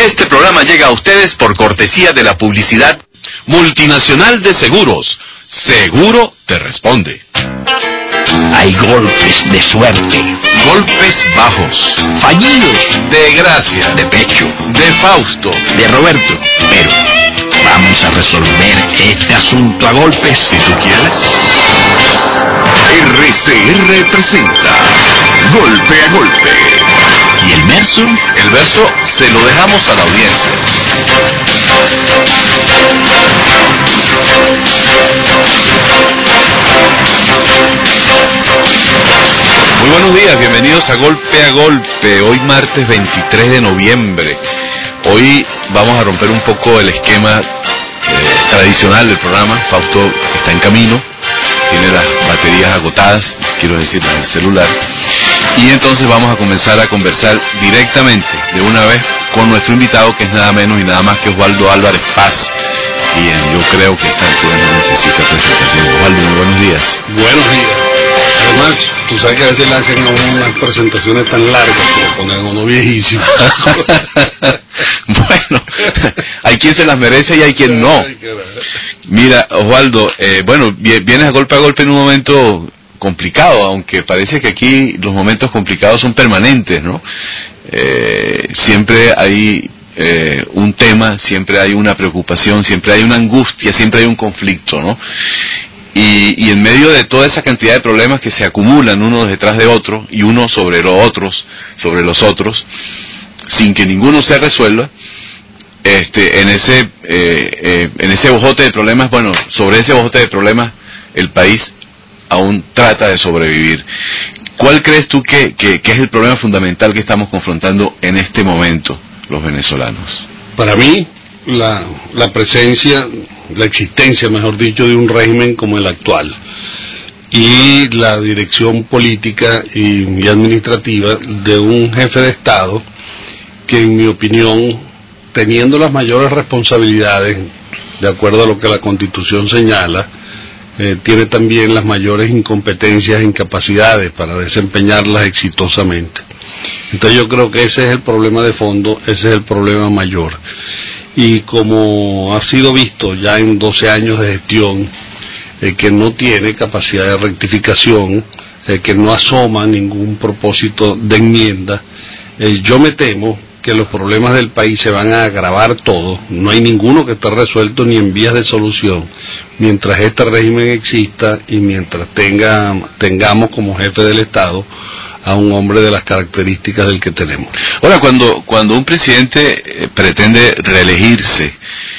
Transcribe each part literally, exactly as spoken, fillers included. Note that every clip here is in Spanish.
Este programa llega a ustedes por cortesía de la publicidad Multinacional de Seguros. Seguro te responde. Hay golpes de suerte, Golpes bajos, fallidos, de Gracia, de pecho, de Fausto, de Roberto. Pero vamos a resolver este asunto a golpes. si tú quieres. R C R presenta Golpe a Golpe. ¿Y el verso? El verso se lo dejamos a la audiencia. Muy buenos días, bienvenidos a Golpe a Golpe. Hoy martes veintitrés de noviembre. Hoy vamos a romper un poco el esquema eh, tradicional del programa. Fausto está en camino, tiene las baterías agotadas, quiero decir, en el celular. Y entonces vamos a comenzar a conversar directamente, de una vez, con nuestro invitado, que es nada menos y nada más que Osvaldo Álvarez Paz. Y eh, yo creo que esta altura no necesita presentación. Osvaldo, muy buenos días. Buenos días. Además, tú sabes que a veces le hacen a uno unas presentaciones tan largas que lo ponen a uno viejísimo. Bueno, hay quien se las merece y hay quien no. Mira, Osvaldo, eh, bueno, vienes a golpe a golpe en un momento complicado, aunque parece que aquí los momentos complicados son permanentes, ¿no? Eh, siempre hay eh, un tema, siempre hay una preocupación, siempre hay una angustia, siempre hay un conflicto, ¿no? Y, y en medio de toda esa cantidad de problemas que se acumulan unos detrás de otros, y uno sobre los otros, sobre los otros, sin que ninguno se resuelva, este, en ese, eh, eh, en ese bojote de problemas, bueno, sobre ese bojote de problemas, el país aún trata de sobrevivir. ¿Cuál crees tú que, que, que es el problema fundamental que estamos confrontando en este momento los venezolanos? Para mí, la, la presencia, la existencia, mejor dicho, de un régimen como el actual y la dirección política y, y administrativa de un jefe de Estado que, en mi opinión, teniendo las mayores responsabilidades, de acuerdo a lo que la Constitución señala, Eh, tiene también las mayores incompetencias e incapacidades para desempeñarlas exitosamente. Entonces yo creo que ese es el problema de fondo, ese es el problema mayor. Y como ha sido visto ya en doce años de gestión, eh, que no tiene capacidad de rectificación, eh, que no asoma ningún propósito de enmienda, eh, yo me temo que los problemas del país se van a agravar todos. No hay ninguno que esté resuelto ni en vías de solución mientras este régimen exista y mientras tenga, tengamos como jefe del Estado a un hombre de las características del que tenemos. Ahora, cuando, cuando un presidente eh, pretende reelegirse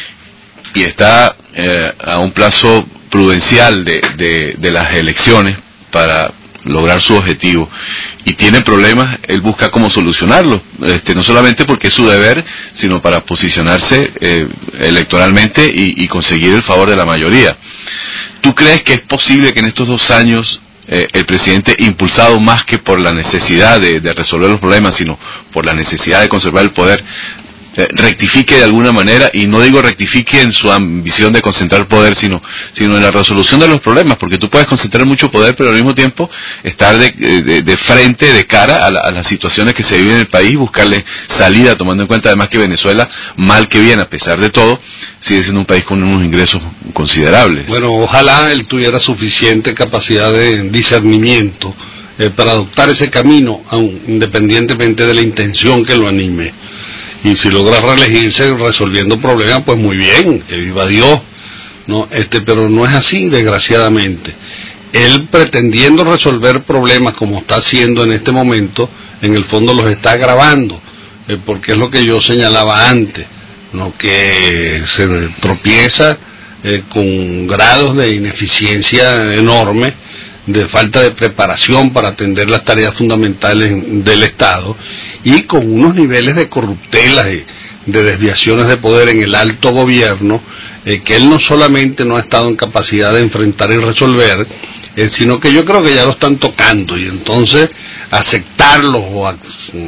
y está eh, a un plazo prudencial de, de, de las elecciones para lograr su objetivo y tiene problemas, él busca cómo solucionarlo, este, no solamente porque es su deber, sino para posicionarse eh, electoralmente y, y conseguir el favor de la mayoría. ¿Tú crees que es posible que en estos dos años eh, el presidente, impulsado más que por la necesidad de, de resolver los problemas, sino por la necesidad de conservar el poder, Eh, rectifique de alguna manera? Y no digo rectifique en su ambición de concentrar poder, sino sino en la resolución de los problemas, porque tú puedes concentrar mucho poder, pero al mismo tiempo estar de, de, de frente, de cara a, la, a las situaciones que se viven en el país, buscarle salida, tomando en cuenta además que Venezuela, mal que bien, a pesar de todo, sigue siendo un país con unos ingresos considerables. Bueno, ojalá él tuviera suficiente capacidad de discernimiento eh, para adoptar ese camino, aun, independientemente de la intención que lo anime. Y si logra reelegirse resolviendo problemas, pues muy bien, que viva Dios, ¿no? Este, pero no es así, desgraciadamente. Él, pretendiendo resolver problemas como está haciendo en este momento, en el fondo los está agravando, eh, porque es lo que yo señalaba antes, ¿no? Que se tropieza eh, con grados de ineficiencia enorme, de falta de preparación para atender las tareas fundamentales del Estado, y con unos niveles de corruptela y de desviaciones de poder en el alto gobierno, eh, que él no solamente no ha estado en capacidad de enfrentar y resolver, eh, sino que yo creo que ya lo están tocando, y entonces aceptarlo o a,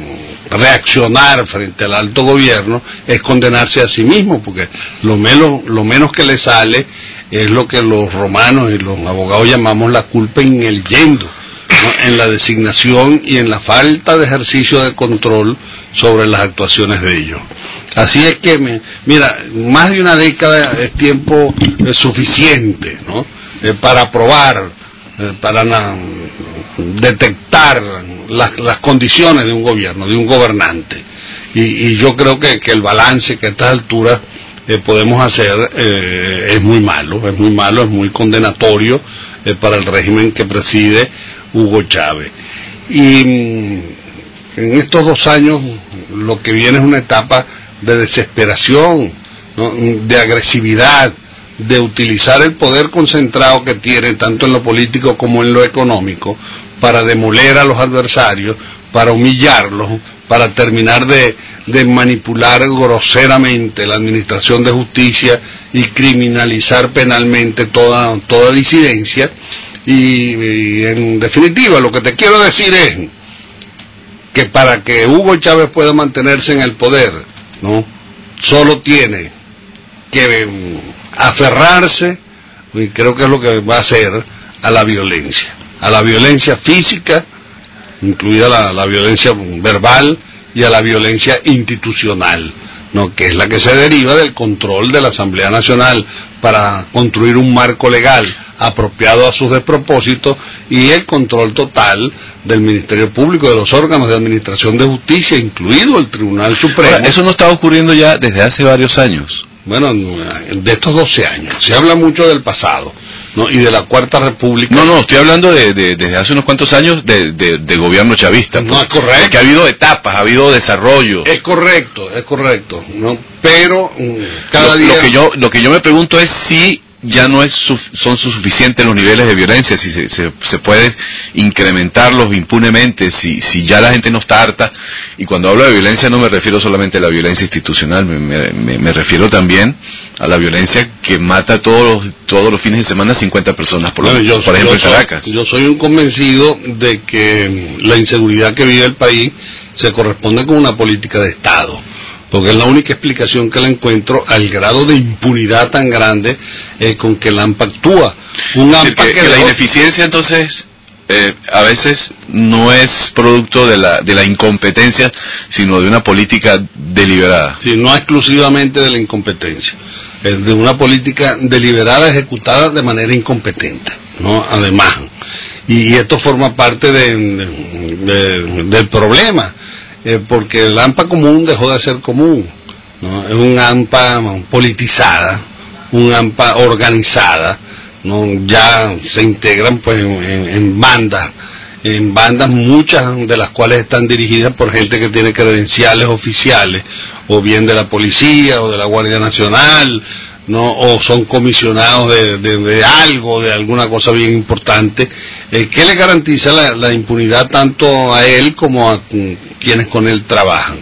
reaccionar frente al alto gobierno es condenarse a sí mismo, porque lo menos, lo menos que le sale es lo que los romanos y los abogados llamamos la culpa in el yendo, ¿no? En la designación y en la falta de ejercicio de control sobre las actuaciones de ellos. Así es que, me, mira, más de una década es tiempo eh, suficiente, ¿no? Eh, para probar, eh, para na, detectar las, las condiciones de un gobierno, de un gobernante. Y, y yo creo que, que el balance que a estas alturas eh, podemos hacer eh, es muy malo, es muy malo, es muy condenatorio eh, para el régimen que preside Hugo Chávez. Y mm, en estos dos años lo que viene es una etapa de desesperación, ¿no? De agresividad, de utilizar el poder concentrado que tiene tanto en lo político como en lo económico para demoler a los adversarios, para humillarlos, para terminar de, de manipular groseramente la administración de justicia y criminalizar penalmente toda, toda disidencia. Y, y en definitiva lo que te quiero decir es que para que Hugo Chávez pueda mantenerse en el poder, ¿no? Solo tiene que aferrarse, y creo que es lo que va a hacer, a la violencia, a la violencia física, incluida la, la violencia verbal, y a la violencia institucional, ¿no? Que es la que se deriva del control de la Asamblea Nacional para construir un marco legal apropiado a sus despropósitos, y el control total del Ministerio Público, de los órganos de administración de justicia, incluido el Tribunal Supremo. Ahora, eso no está ocurriendo ya desde hace varios años. Bueno, de estos doce años. Se habla mucho del pasado, ¿no? Y de la Cuarta República. No, no, estoy hablando de, de desde hace unos cuantos años de, de, de gobierno chavista. No, es correcto. Porque ha habido etapas, ha habido desarrollo. Es correcto, es correcto, ¿no? Pero cada lo, día... Lo que yo, lo que yo me pregunto es si ya no es son suficientes los niveles de violencia, si se, se, se puede incrementarlos impunemente, si, si ya la gente no está harta. Y cuando hablo de violencia no me refiero solamente a la violencia institucional, me, me, me refiero también a la violencia que mata todos los, todos los fines de semana cincuenta personas, por, bueno, yo, por ejemplo yo soy, en Caracas. Yo soy un convencido de que la inseguridad que vive el país se corresponde con una política de Estado, porque es la única explicación que le encuentro al grado de impunidad tan grande eh, con que el AMPA actúa. Un es AMPA decir, que, que que la dejó... ineficiencia entonces eh, a veces no es producto de la, de la incompetencia, sino de una política deliberada. Sí, no exclusivamente de la incompetencia, es de una política deliberada ejecutada de manera incompetente, ¿no? Además, y, y esto forma parte de, de, de, del problema. Eh, porque el AMPA común dejó de ser común, ¿no? Es un AMPA politizada, un AMPA organizada, ¿no? Ya se integran pues en, en, en bandas, en bandas muchas de las cuales están dirigidas por gente que tiene credenciales oficiales, o bien de la policía o de la Guardia Nacional, ¿no? O son comisionados de, de, de algo, de alguna cosa bien importante, eh, que le garantiza la, la impunidad tanto a él como a quienes con él trabajan.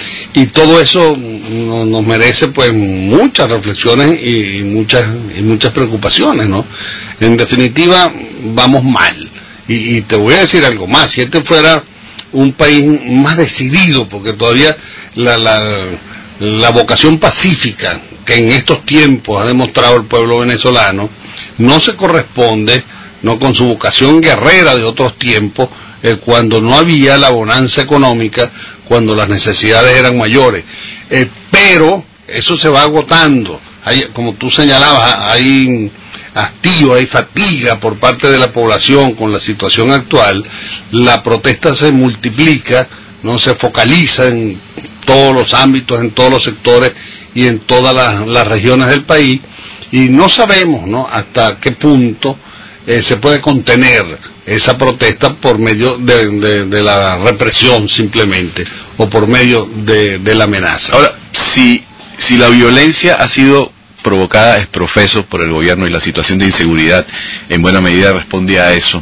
Y todo eso no, nos merece pues muchas reflexiones y, y muchas y muchas preocupaciones, ¿no? En definitiva, vamos mal. Y, y te voy a decir algo más, si este fuera un país más decidido, porque todavía la, la, la vocación pacífica que en estos tiempos ha demostrado el pueblo venezolano no se corresponde, no, con su vocación guerrera de otros tiempos, eh, cuando no había la bonanza económica, cuando las necesidades eran mayores. Eh, pero eso se va agotando. Hay, como tú señalabas, hay hastío, hay fatiga por parte de la población con la situación actual. La protesta se multiplica, no se focaliza en todos los ámbitos, en todos los sectores y en todas las, las regiones del país, y no sabemos, ¿no?, hasta qué punto eh, se puede contener esa protesta por medio de, de, de la represión simplemente, o por medio de, de la amenaza. Ahora, si, si la violencia ha sido provocada es profeso por el gobierno y la situación de inseguridad en buena medida respondía a eso,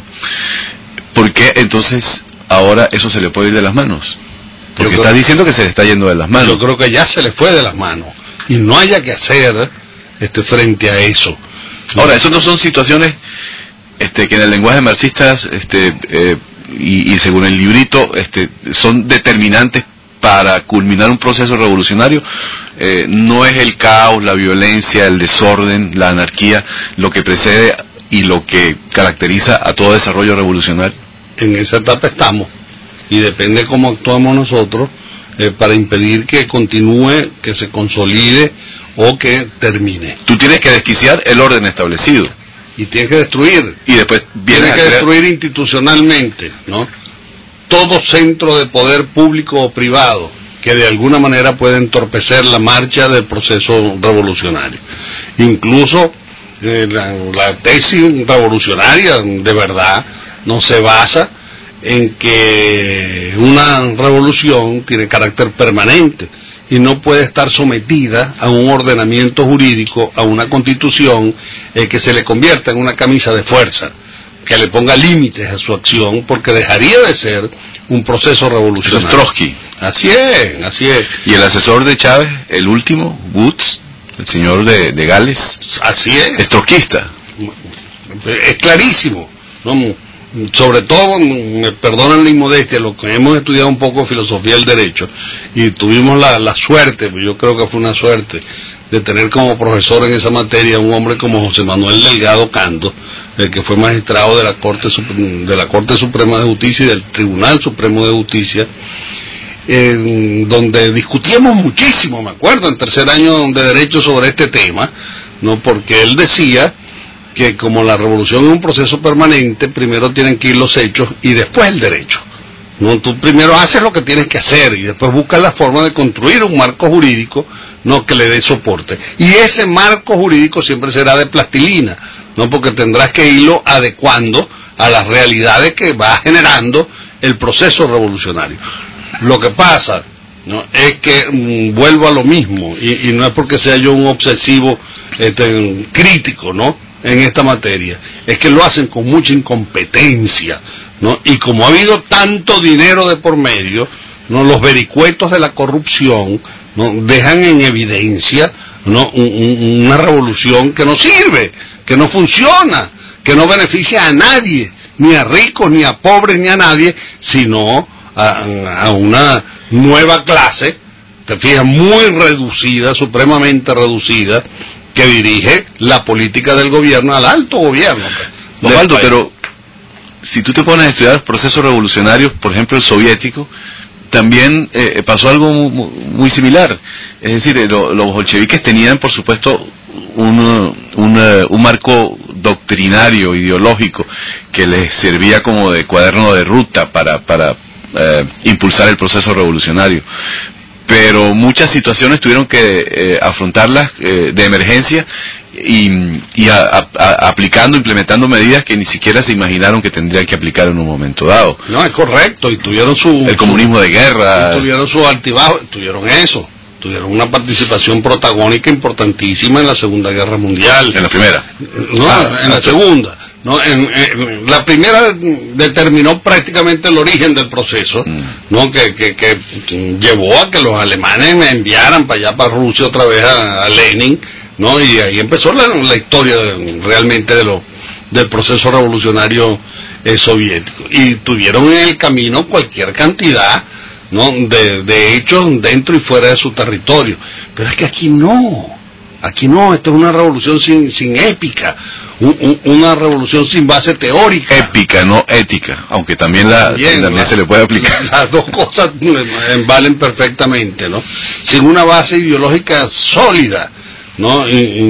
¿por qué entonces ahora eso se le puede ir de las manos? Porque estás diciendo que se le está yendo de las manos. Yo creo que ya se le fue de las manos y no haya que hacer este, frente a eso. Ahora, eso no son situaciones este, que en el lenguaje marxista este, eh, y, y según el librito este, son determinantes para culminar un proceso revolucionario. Eh, no es el caos, la violencia, el desorden, la anarquía lo que precede y lo que caracteriza a todo desarrollo revolucionario. En esa etapa estamos, y depende cómo actuamos nosotros, eh, para impedir que continúe, que se consolide o que termine. Tú tienes que desquiciar el orden establecido. Y tienes que destruir. Y después tienes que crear... destruir institucionalmente, ¿no? Todo centro de poder público o privado que de alguna manera puede entorpecer la marcha del proceso revolucionario. Incluso eh, la, la tesis revolucionaria de verdad no se basa en que una revolución tiene carácter permanente y no puede estar sometida a un ordenamiento jurídico, a una constitución eh, que se le convierta en una camisa de fuerza, que le ponga límites a su acción, porque dejaría de ser un proceso revolucionario. Eso es Trotsky. Así es, así es. Y el asesor de Chávez, el último, Woods, el señor de, de Gales, así es. Es trotskista. Es clarísimo, ¿no? Sobre todo, me perdonan la inmodestia, lo que hemos estudiado un poco filosofía del derecho, y tuvimos la, la suerte, yo creo que fue una suerte, de tener como profesor en esa materia un hombre como José Manuel Delgado Cando, el que fue magistrado de la Corte de la Corte Suprema de Justicia y del Tribunal Supremo de Justicia, en donde discutíamos muchísimo, me acuerdo, en tercer año de Derecho sobre este tema, no, porque él decía que como la revolución es un proceso permanente, primero tienen que ir los hechos y después el derecho. No, tú primero haces lo que tienes que hacer y después buscas la forma de construir un marco jurídico, no, que le dé soporte. Y ese marco jurídico siempre será de plastilina, no, porque tendrás que irlo adecuando a las realidades que va generando el proceso revolucionario. Lo que pasa, ¿no?, es que mmm, vuelvo a lo mismo, y, y no es porque sea yo un obsesivo este, crítico, ¿no?, en esta materia, es que lo hacen con mucha incompetencia, ¿no? Y como ha habido tanto dinero de por medio, ¿no?, los vericuetos de la corrupción, ¿no?, dejan en evidencia, ¿no?, un, un, una revolución que no sirve, que no funciona, que no beneficia a nadie, ni a ricos, ni a pobres, ni a nadie, sino a, a una nueva clase, te fijas, muy reducida, supremamente reducida, que dirige la política del gobierno al alto gobierno. Osvaldo, pero si tú te pones a estudiar los procesos revolucionarios, por ejemplo el soviético, también eh, pasó algo muy, muy similar. Es decir, eh, lo, los bolcheviques tenían, por supuesto, un, un, un marco doctrinario, ideológico, que les servía como de cuaderno de ruta para, para eh, impulsar el proceso revolucionario. Pero muchas situaciones tuvieron que eh, afrontarlas eh, de emergencia y, y a, a, a, aplicando, implementando medidas que ni siquiera se imaginaron que tendrían que aplicar en un momento dado. No, es correcto, y tuvieron su... El comunismo de guerra. Tuvieron su altibajo, tuvieron eso, tuvieron una participación protagónica importantísima en la Segunda Guerra Mundial. En la primera. No, ah, en la segunda. No, en, en, la primera determinó prácticamente el origen del proceso, mm. ¿no? Que, que, que llevó a que los alemanes me enviaran para allá, para Rusia, otra vez a, a Lenin, ¿no? Y ahí empezó la, la historia de, realmente de lo, del proceso revolucionario eh, soviético. Y tuvieron en el camino cualquier cantidad, ¿no?, de, de hechos dentro y fuera de su territorio. Pero es que aquí no, aquí no, esta es una revolución sin, sin épica. Una revolución sin base teórica. Épica, no ética, aunque también, la, también, también la, se le puede aplicar. Las dos cosas valen perfectamente, ¿no? Sin una base ideológica sólida, ¿no?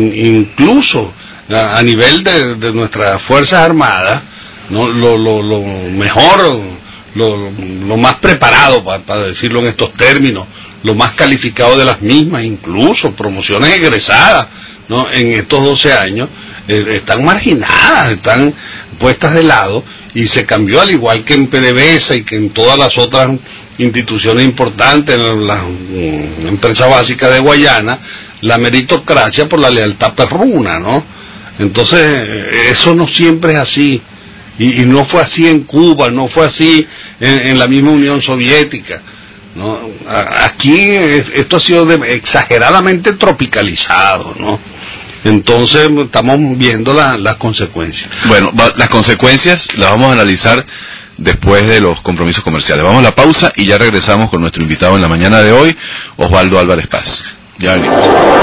Incluso a nivel de, de nuestras Fuerzas Armadas, ¿no?, lo, lo, lo mejor, lo, lo más preparado, para, para decirlo en estos términos, lo más calificado de las mismas, incluso promociones egresadas, ¿no?, en estos doce años, eh, están marginadas, están puestas de lado, y se cambió, al igual que en PDVSA y que en todas las otras instituciones importantes, en las mm, empresas básicas de Guayana, la meritocracia por la lealtad perruna, ¿no? Entonces, eso no siempre es así, y, y no fue así en Cuba, no fue así en, en la misma Unión Soviética, ¿no? Aquí esto ha sido de, exageradamente tropicalizado, ¿no? Entonces estamos viendo la, las consecuencias. Bueno, va, las consecuencias las vamos a analizar después de los compromisos comerciales. Vamos a la pausa y ya regresamos con nuestro invitado en la mañana de hoy, Osvaldo Álvarez Paz. Ya venimos.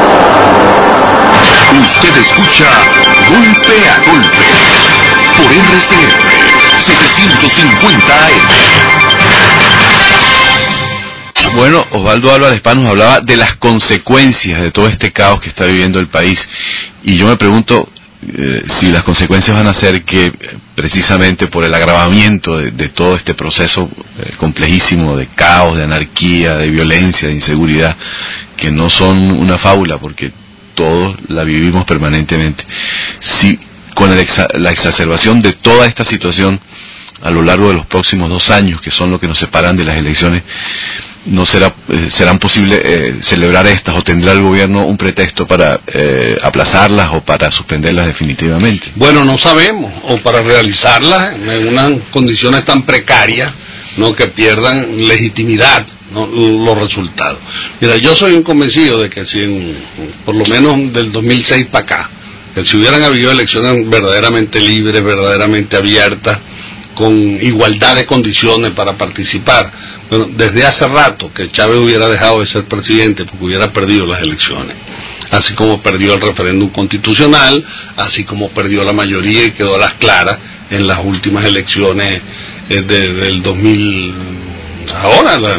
Usted escucha Golpe a Golpe por R C R setecientos cincuenta A M. Bueno, Osvaldo Álvarez Paz nos hablaba de las consecuencias de todo este caos que está viviendo el país. Y yo me pregunto eh, si las consecuencias van a ser que, precisamente por el agravamiento de, de todo este proceso eh, complejísimo de caos, de anarquía, de violencia, de inseguridad, que no son una fábula, porque todos la vivimos permanentemente, si con el exa la exacerbación de toda esta situación a lo largo de los próximos dos años, que son los que nos separan de las elecciones, no será eh, serán posible eh, celebrar estas, o tendrá el gobierno un pretexto para eh, aplazarlas o para suspenderlas definitivamente. Bueno, no sabemos, o para realizarlas en unas condiciones tan precarias, no, que pierdan legitimidad, no, los resultados. Mira, yo soy un convencido de que si en, por lo menos del dos mil seis para acá, que si hubieran habido elecciones verdaderamente libres, verdaderamente abiertas, con igualdad de condiciones para participar, bueno, desde hace rato que Chávez hubiera dejado de ser presidente porque hubiera perdido las elecciones, así como perdió el referéndum constitucional, así como perdió la mayoría y quedó a las claras en las últimas elecciones eh, de, del dos mil, ahora la,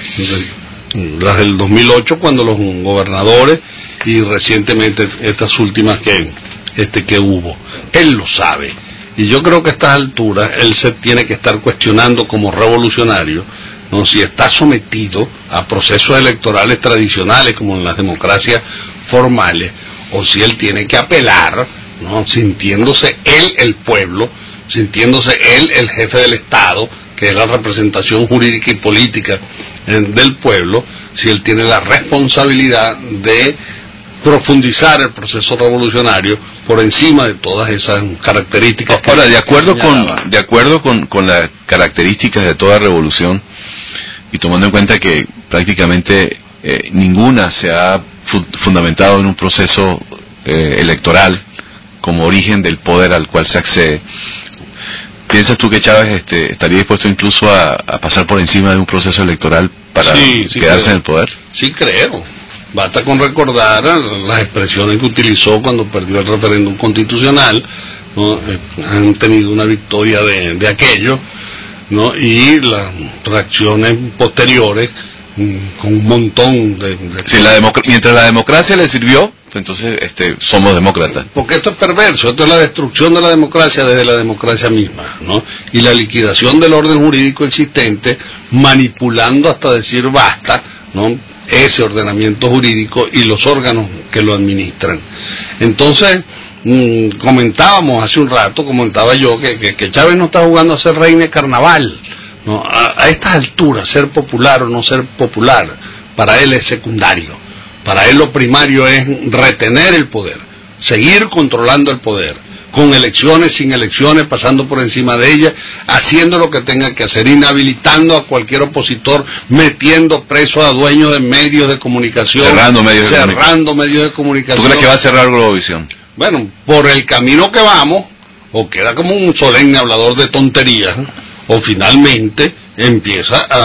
de, las del dos mil ocho, cuando los gobernadores, y recientemente estas últimas que este que hubo. Él lo sabe, y yo creo que a estas alturas él se tiene que estar cuestionando como revolucionario, no, si está sometido a procesos electorales tradicionales como en las democracias formales, o si él tiene que apelar, no, sintiéndose él el pueblo, sintiéndose él el jefe del Estado, que es la representación jurídica y política eh, del pueblo, si él tiene la responsabilidad de profundizar el proceso revolucionario por encima de todas esas características. Ahora, de acuerdo con de acuerdo con, con las características de toda revolución, y tomando en cuenta que prácticamente eh, ninguna se ha fu fundamentado en un proceso eh, electoral como origen del poder al cual se accede, ¿piensas tú que Chávez este, estaría dispuesto incluso a, a pasar por encima de un proceso electoral para sí, sí quedarse creo. en el poder? Sí creo. Basta con recordar las expresiones que utilizó cuando perdió el referéndum constitucional, ¿no? Eh, han tenido una victoria de, de aquello, ¿no? Y las reacciones posteriores mmm, con un montón de... de si la mientras la democracia le sirvió, entonces este, somos demócratas. Porque esto es perverso, esto es la destrucción de la democracia desde la democracia misma, ¿no? Y la liquidación del orden jurídico existente, manipulando hasta decir basta, ¿no?, ese ordenamiento jurídico y los órganos que lo administran. Entonces, mmm, comentábamos hace un rato, comentaba yo, que, que, que Chávez no está jugando a ser reina de carnaval, ¿no? A, a estas alturas, ser popular o no ser popular, para él es secundario. Para él lo primario es retener el poder, seguir controlando el poder, con elecciones, sin elecciones, pasando por encima de ellas, haciendo lo que tenga que hacer, inhabilitando a cualquier opositor, metiendo preso a dueños de medios de comunicación, cerrando medios de, cerrando medios de comunicación. ¿Tú crees que va a cerrar Globovisión? Bueno, por el camino que vamos, o queda como un solemne hablador de tonterías, o finalmente empieza a,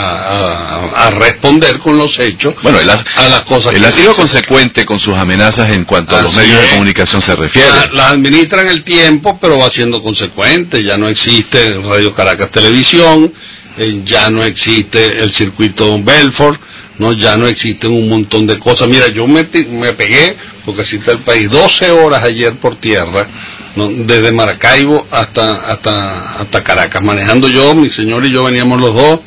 a, a responder con los hechos, bueno, él ha, a las cosas él que ha sido dice. consecuente con sus amenazas en cuanto a los Así medios es. de comunicación se refiere. La, la administra en el tiempo, pero va siendo consecuente. Ya no existe Radio Caracas Televisión, eh, ya no existe el circuito Belfort, no, ya no existen un montón de cosas. Mira, yo me, me pegué, porque así está el país, doce horas ayer por tierra, ¿no?, desde Maracaibo hasta hasta hasta Caracas, manejando yo, mi señor y yo veníamos los dos,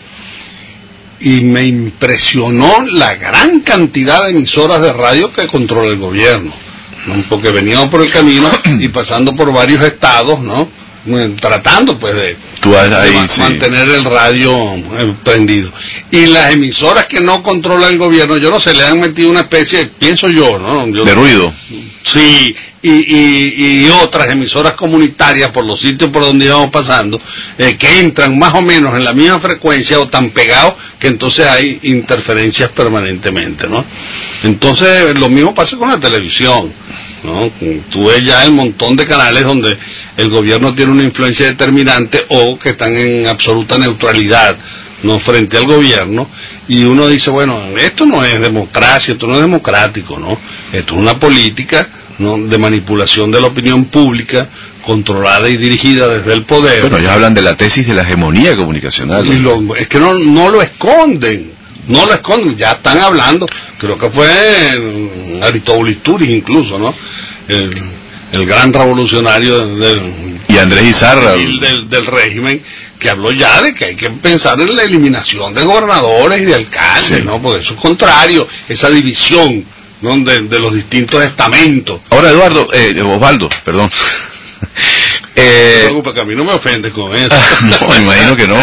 y me impresionó la gran cantidad de emisoras de radio que controla el gobierno, ¿no?, porque veníamos por el camino y pasando por varios estados, ¿no?, tratando pues de, Tú ahí, de ma sí. mantener el radio eh, prendido. Y las emisoras que no controla el gobierno, yo no sé, le han metido una especie, pienso yo, ¿no? Yo, de ruido. Sí, y, y, y otras emisoras comunitarias por los sitios por donde íbamos pasando, eh, que entran más o menos en la misma frecuencia o tan pegados que entonces hay interferencias permanentemente, ¿no? Entonces lo mismo pasa con la televisión, ¿no? Tú ves ya el montón de canales donde el gobierno tiene una influencia determinante o que están en absoluta neutralidad, ¿no?, frente al gobierno, y uno dice, bueno, esto no es democracia, esto no es democrático, ¿no? Esto es una política, ¿no?, de manipulación de la opinión pública, controlada y dirigida desde el poder. Bueno, ellos hablan de la tesis de la hegemonía comunicacional. Y lo, es que no, no lo esconden, no lo esconden, ya están hablando, creo que fue eh, Aristóbulo Turi incluso, ¿no? El, el gran revolucionario del, y Andrés Izarra del, del, del régimen, que habló ya de que hay que pensar en la eliminación de gobernadores y de alcaldes, sí. ¿no? Porque eso es contrario, esa división, ¿no? de, de los distintos estamentos. Ahora, Eduardo, eh, Osvaldo, perdón. eh, no te preocupes, que a mí no me ofendes con eso. No, me imagino que no.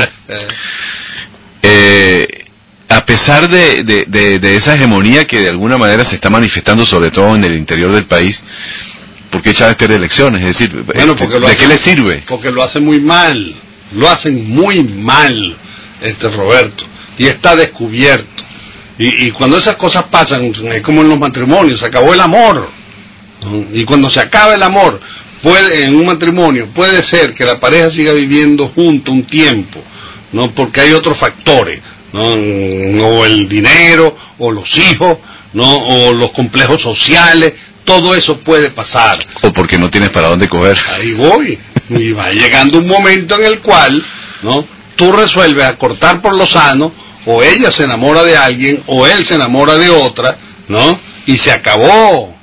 Eh, a pesar de, de, de, de esa hegemonía que de alguna manera se está manifestando, sobre todo en el interior del país, ¿por qué Chávez pierde elecciones? Es decir, bueno, porque ¿de hace, qué le sirve? Porque lo hace muy mal, lo hacen muy mal, este Roberto, y está descubierto. Y, y cuando esas cosas pasan, es como en los matrimonios, se acabó el amor, ¿no? Y cuando se acaba el amor, puede, en un matrimonio, puede ser que la pareja siga viviendo junto un tiempo, ¿no? Porque hay otros factores, ¿no? O el dinero, o los hijos, ¿no? O los complejos sociales, todo eso puede pasar. O porque no tienes para dónde coger. Ahí voy, y va llegando un momento en el cual, ¿no? Tú resuelves a cortar por lo sano, o ella se enamora de alguien, o él se enamora de otra, ¿no? Y se acabó.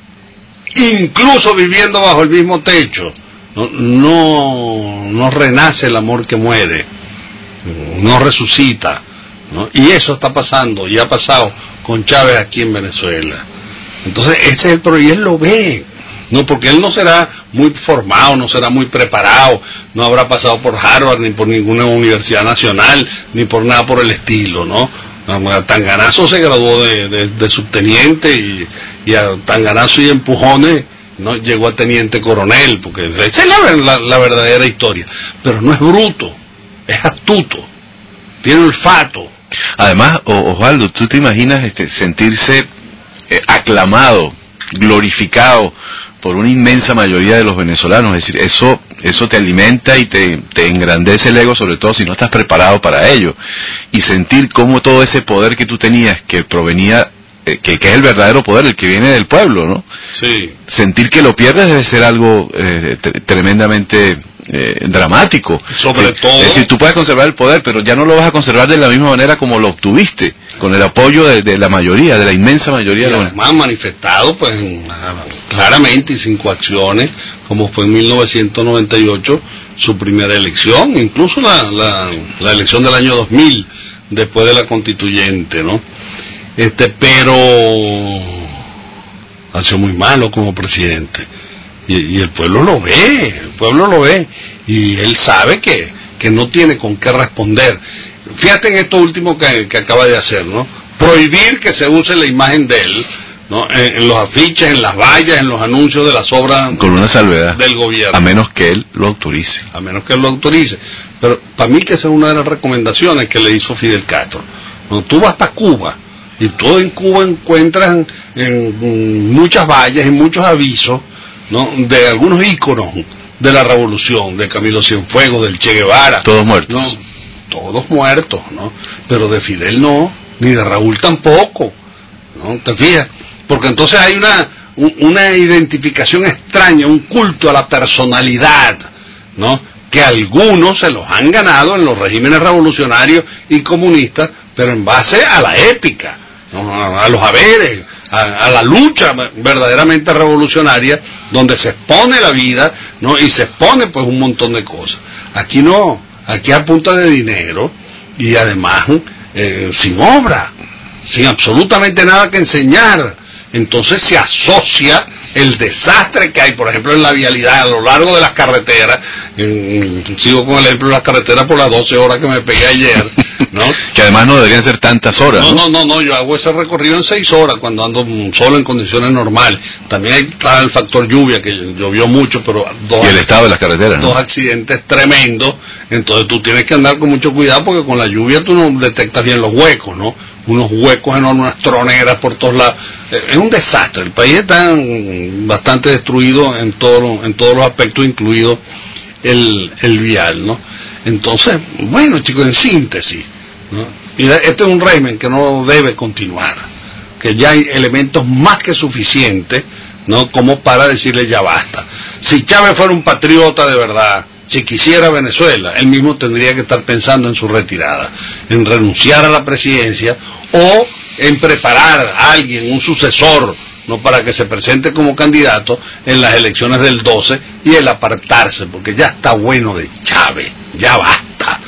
Incluso viviendo bajo el mismo techo, no, no, no renace el amor que muere, no resucita, ¿no? Y eso está pasando, y ha pasado con Chávez aquí en Venezuela. Entonces ese es el problema, y él lo ve, no, porque él no será muy formado, no será muy preparado, no habrá pasado por Harvard, ni por ninguna universidad nacional, ni por nada por el estilo, ¿no? A tanganazo se graduó de, de, de subteniente, y, y a tanganazo y empujones, ¿no? Llegó a teniente coronel, porque esa es la, la, la verdadera historia. Pero no es bruto, es astuto, tiene olfato. Además, Osvaldo, ¿tú te imaginas este, sentirse eh, aclamado, glorificado por una inmensa mayoría de los venezolanos? Es decir, eso eso te alimenta y te, te engrandece el ego, sobre todo si no estás preparado para ello. Y sentir cómo todo ese poder que tú tenías, que provenía, eh, que, que es el verdadero poder, el que viene del pueblo, ¿no? Sí. Sentir que lo pierdes debe ser algo eh, t- tremendamente eh, dramático. Sobre sí. todo... Es decir, tú puedes conservar el poder, pero ya no lo vas a conservar de la misma manera como lo obtuviste, con el apoyo de, de la mayoría, de la inmensa mayoría. Y de además los... manifestado, pues, claramente y sin coacciones, como fue en mil novecientos noventa y ocho su primera elección, incluso la, la, la elección del año dos mil, después de la constituyente, ¿no? Este, pero ha sido muy malo como presidente, y, y el pueblo lo ve, el pueblo lo ve, y él sabe que, que no tiene con qué responder. Fíjate en esto último que, que acaba de hacer, ¿no? Prohibir que se use la imagen de él, ¿no? En, en los afiches, en las vallas, en los anuncios de las obras con una salvedad del gobierno. A menos que él lo autorice. A menos que él lo autorice. Pero para mí que esa es una de las recomendaciones que le hizo Fidel Castro. Cuando tú vas para Cuba, y tú en Cuba encuentras en, en muchas vallas y muchos avisos, ¿no? De algunos íconos de la revolución, de Camilo Cienfuegos, del Che Guevara. Todos muertos. ¿No? Todos muertos, ¿no? Pero de Fidel no, ni de Raúl tampoco, ¿no? ¿Te fijas? Porque entonces hay una, una identificación extraña, un culto a la personalidad, ¿no? Que algunos se los han ganado en los regímenes revolucionarios y comunistas, pero en base a la épica, ¿no? a, a los haberes, a, a la lucha verdaderamente revolucionaria, donde se expone la vida, ¿no? Y se expone pues un montón de cosas. Aquí no, aquí a punta de dinero, y además eh, sin obra, sin absolutamente nada que enseñar. Entonces se asocia el desastre que hay, por ejemplo, en la vialidad a lo largo de las carreteras. En, sigo con el ejemplo de las carreteras por las doce horas que me pegué ayer, ¿no? Que además no deberían ser tantas horas, no, ¿no? No, no, no, yo hago ese recorrido en seis horas cuando ando solo en condiciones normales. También hay está el factor lluvia, que llovió mucho, pero dos, y el estado de las carreteras, dos ¿no? accidentes tremendos. Entonces tú tienes que andar con mucho cuidado, porque con la lluvia tú no detectas bien los huecos, ¿no? Unos huecos enormes, unas troneras por todos lados. Es un desastre. El país está bastante destruido en todo, en todos los aspectos, incluido el, el vial, ¿no? Entonces, bueno, chicos, en síntesis, ¿no? Mira, este es un régimen que no debe continuar, que ya hay elementos más que suficientes, ¿no? Como para decirle ya basta. Si Chávez fuera un patriota de verdad, si quisiera Venezuela, él mismo tendría que estar pensando en su retirada, en renunciar a la presidencia o en preparar a alguien, un sucesor, no para que se presente como candidato en las elecciones del doce y el apartarse, porque ya está bueno de Chávez, ya basta.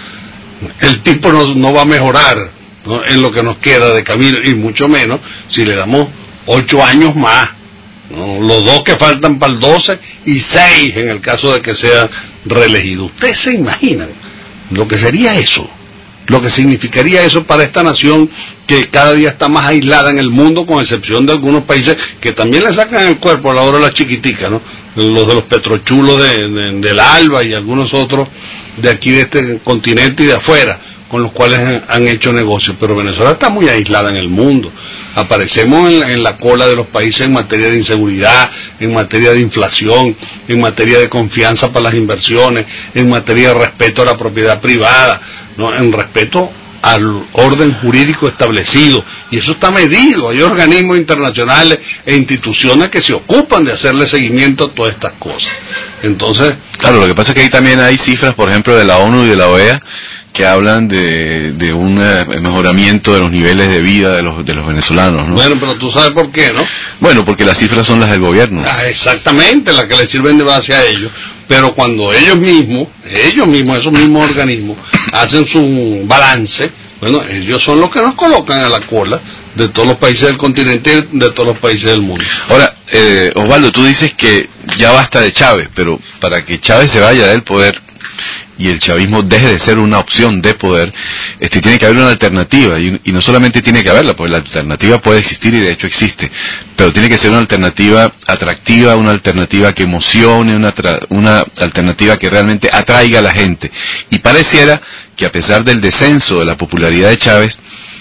El tipo no, no va a mejorar, ¿no?, en lo que nos queda de camino, y mucho menos si le damos ocho años más, ¿no?, los dos que faltan para el doce y seis en el caso de que sea reelegido. ¿Ustedes se imaginan lo que sería eso? Lo que significaría eso para esta nación que cada día está más aislada en el mundo, con excepción de algunos países que también le sacan el cuerpo a la hora de la chiquitica, ¿no? Los de los petrochulos de, de, del ALBA y algunos otros de aquí de este continente y de afuera, con los cuales han, han hecho negocios. Pero Venezuela está muy aislada en el mundo. Aparecemos en, en la cola de los países en materia de inseguridad, en materia de inflación, en materia de confianza para las inversiones, en materia de respeto a la propiedad privada, ¿no?, en respeto al orden jurídico establecido, y eso está medido. Hay organismos internacionales e instituciones que se ocupan de hacerle seguimiento a todas estas cosas. Entonces, claro, lo que pasa es que ahí también hay cifras, por ejemplo, de la ONU y de la O E A, que hablan de, de un eh, mejoramiento de los niveles de vida de los de los venezolanos, ¿no? Bueno, pero tú sabes por qué, ¿no? Bueno, porque las cifras son las del gobierno. Ah, exactamente, las que le sirven de base a ellos. Pero cuando ellos mismos, ellos mismos, esos mismos organismos, hacen su balance, bueno, ellos son los que nos colocan a la cola de todos los países del continente y de todos los países del mundo. Ahora, eh, Osvaldo, tú dices que ya basta de Chávez, pero para que Chávez se vaya del poder y el chavismo deje de ser una opción de poder, este, tiene que haber una alternativa, y, y no solamente tiene que haberla, porque la alternativa puede existir y de hecho existe, pero tiene que ser una alternativa atractiva, una alternativa que emocione, una, una alternativa que realmente atraiga a la gente. Y pareciera que a pesar del descenso de la popularidad de Chávez,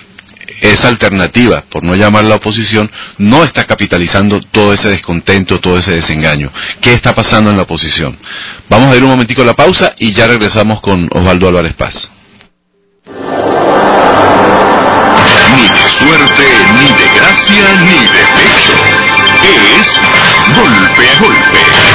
esa alternativa, por no llamarla oposición, no está capitalizando todo ese descontento, todo ese desengaño. ¿Qué está pasando en la oposición? Vamos a ir un momentico a la pausa y ya regresamos con Osvaldo Álvarez Paz. Ni de suerte, ni de gracia, ni de pecho. Es golpe a golpe.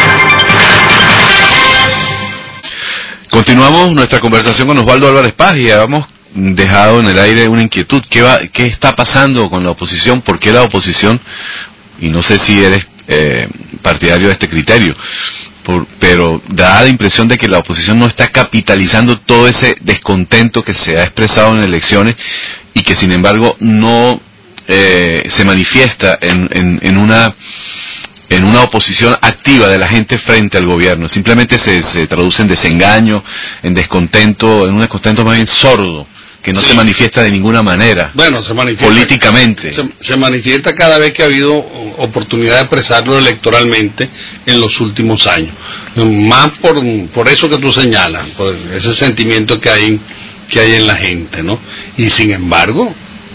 Continuamos nuestra conversación con Osvaldo Álvarez Paz y habíamos dejado en el aire una inquietud. ¿Qué va, qué está pasando con la oposición? ¿Por qué la oposición? Y no sé si eres eh, partidario de este criterio, por, pero da la impresión de que la oposición no está capitalizando todo ese descontento que se ha expresado en elecciones y que sin embargo no eh, se manifiesta en, en, en una en una oposición activa de la gente frente al gobierno. Simplemente se, se traduce en desengaño, en descontento, en un descontento más bien sordo, que no sí. se manifiesta de ninguna manera. Bueno, se manifiesta políticamente. Se, se manifiesta cada vez que ha habido oportunidad de expresarlo electoralmente en los últimos años. Más por, por eso que tú señalas, por ese sentimiento que hay, que hay en la gente, ¿no? Y sin embargo,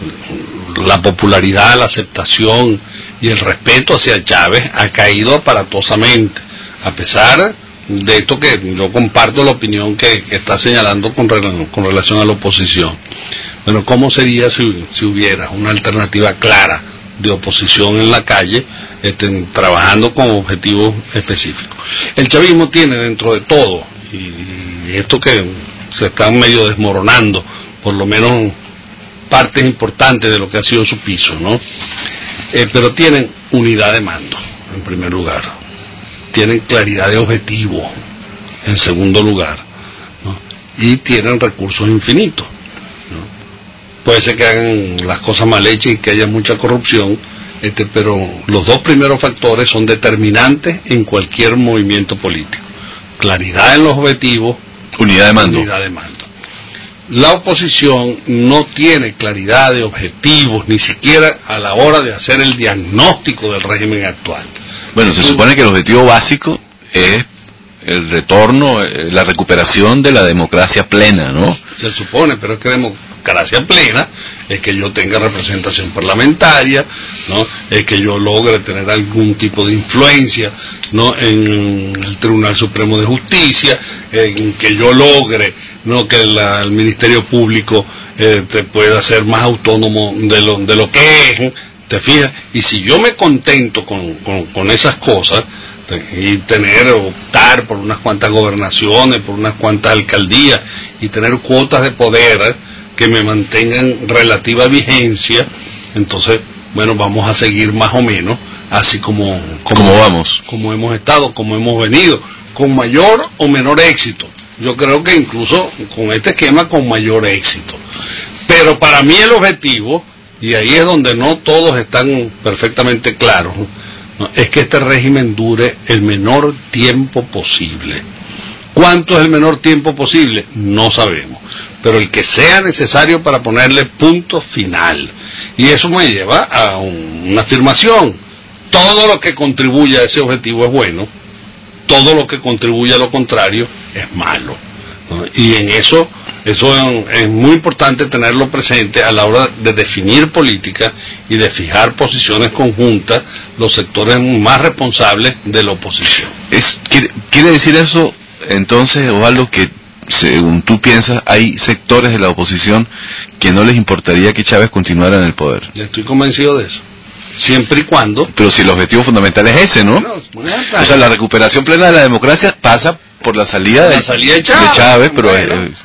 la popularidad, la aceptación y el respeto hacia Chávez ha caído aparatosamente, a pesar de esto que yo comparto la opinión que, que está señalando con, con relación a la oposición. Bueno, ¿cómo sería si, si hubiera una alternativa clara de oposición en la calle, este, trabajando con objetivos específicos? El chavismo tiene dentro de todo, y, y esto que se está medio desmoronando, por lo menos partes importantes de lo que ha sido su piso, ¿no? Eh, pero tienen unidad de mando, en primer lugar. Tienen claridad de objetivo, en segundo lugar, ¿no? Y tienen recursos infinitos, ¿no? Puede ser que hagan las cosas mal hechas y que haya mucha corrupción, este, pero los dos primeros factores son determinantes en cualquier movimiento político. Claridad en los objetivos, unidad de mando. Unidad de mando. La oposición no tiene claridad de objetivos, ni siquiera a la hora de hacer el diagnóstico del régimen actual. Bueno, se supone que el objetivo básico es el retorno, la recuperación de la democracia plena, ¿no? Se supone, pero es que democracia plena es que yo tenga representación parlamentaria, ¿no? Es que yo logre tener algún tipo de influencia, ¿no?, en el Tribunal Supremo de Justicia, en que yo logre, ¿no?, que la, el Ministerio Público eh, te pueda ser más autónomo de lo, de lo que es, ¿te fijas? Y si yo me contento con, con, con esas cosas, y tener, optar por unas cuantas gobernaciones, por unas cuantas alcaldías y tener cuotas de poder que me mantengan relativa vigencia, entonces, bueno, vamos a seguir más o menos así como, como, ¿Cómo vamos? como hemos estado, como hemos venido, con mayor o menor éxito. Yo creo que incluso con este esquema con mayor éxito. Pero para mí el objetivo, y ahí es donde no todos están perfectamente claros, ¿no?, es que este régimen dure el menor tiempo posible. ¿Cuánto es el menor tiempo posible? No sabemos, pero el que sea necesario para ponerle punto final. Y eso me lleva a un, una afirmación: todo lo que contribuye a ese objetivo es bueno, todo lo que contribuye a lo contrario es malo, ¿no? Y en eso, eso es, es muy importante tenerlo presente a la hora de definir política y de fijar posiciones conjuntas los sectores más responsables de la oposición. Es, ¿quiere, quiere decir eso entonces, Osvaldo, que según tú piensas hay sectores de la oposición que no les importaría que Chávez continuara en el poder? Estoy convencido de eso. Siempre y cuando... Pero si el objetivo fundamental es ese, ¿no? Bueno, o sea, la recuperación plena de la democracia pasa por la salida, la de, salida de Chávez, de Chávez pero bueno, es,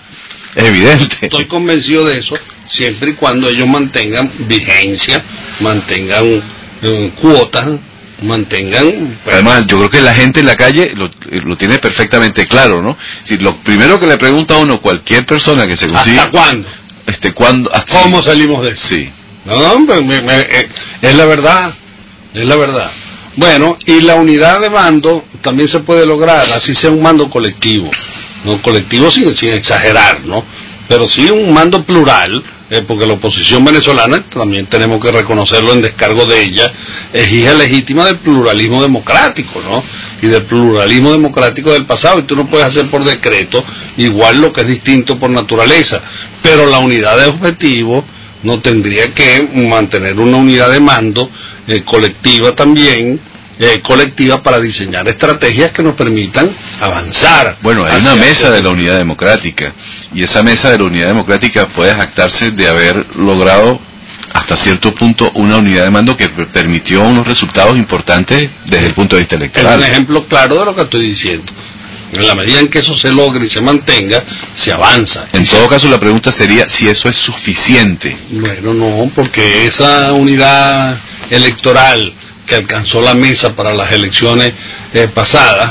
es evidente. Estoy convencido de eso, siempre y cuando ellos mantengan vigencia, mantengan eh, cuotas, mantengan... Bueno, además, yo creo que la gente en la calle lo, lo tiene perfectamente claro, ¿no? Si lo primero que le pregunta a uno cualquier persona que se consigue... ¿hasta cuándo? Este, ¿cuándo? Hasta, ¿Cómo salimos de eso? Sí. No, hombre, me, me, eh, es la verdad, es la verdad. Bueno, y la unidad de mando también se puede lograr, así sea un mando colectivo, no colectivo sin, sin exagerar, ¿no? Pero sí un mando plural, eh, porque la oposición venezolana, también tenemos que reconocerlo en descargo de ella, es hija legítima del pluralismo democrático, ¿no? Y del pluralismo democrático del pasado, y tú no puedes hacer por decreto igual lo que es distinto por naturaleza, pero la unidad de objetivo no tendría que mantener una unidad de mando eh, colectiva también, eh, colectiva para diseñar estrategias que nos permitan avanzar. Bueno, hay una mesa de la unidad democrática, y esa mesa de la unidad democrática puede jactarse de haber logrado hasta cierto punto una unidad de mando que permitió unos resultados importantes desde el punto de vista electoral. Es un ejemplo claro de lo que estoy diciendo. En la medida en que eso se logre y se mantenga, se avanza. En todo caso, la pregunta sería si eso es suficiente. Bueno, no, porque esa unidad electoral que alcanzó la mesa para las elecciones eh, pasadas,